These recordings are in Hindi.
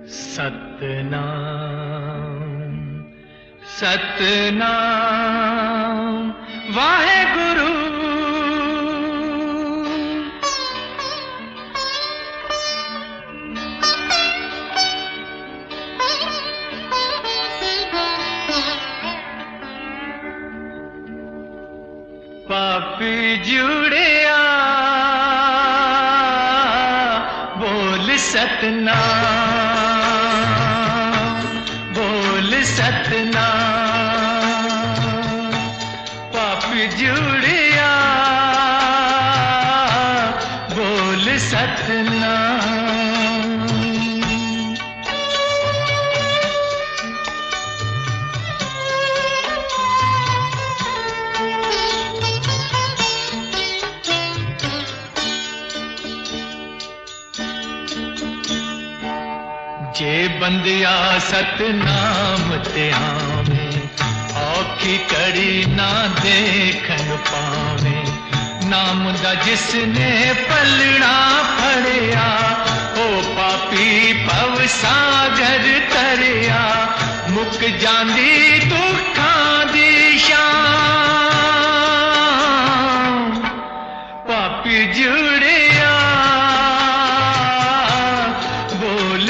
सतनाम सतनाम वाहेगुरु। पापी जुड़िया बोल सतनाम, बोल सतनाम। पापी जुड़िया बोल सतनाम। जे बंदिया सतनाम ते आवे, औखी कड़ी ना देखन पावे। नाम दा जिसने पलड़ा फड़िया, ओ पापी भव सागर तरिया। मुक जांदी दुखां दी शाम, पापी जुड़िया बोल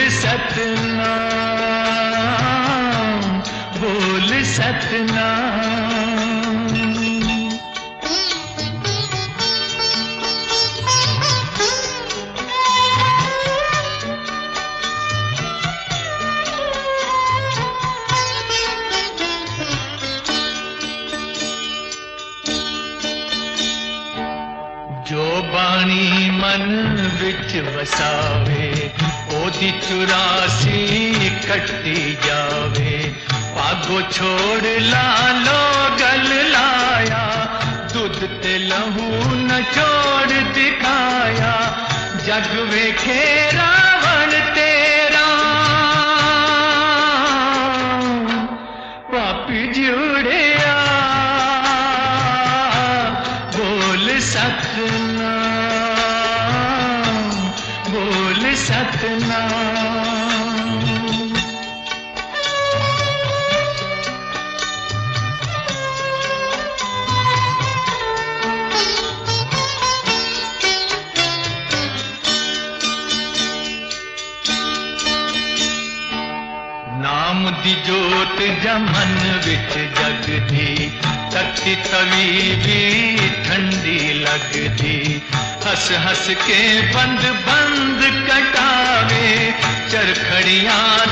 सतनाम, बोल सतनाम। जो बाणी मन विच वसावे, ओदी 84 कट्टी जावे। पागो छोड़ लालो गल लाया, दूध ते लहू न छोड़ दिखाया। जग वेखे रावण तेरा, पापी जुड़िया बोल सतनाम, बोल सतनाम। नाम दी जोत जमन विच जगदी, तत्ती तवी भी ठंडी लगदी। हस हस के बंद बंद कटावे, चरखड़ियां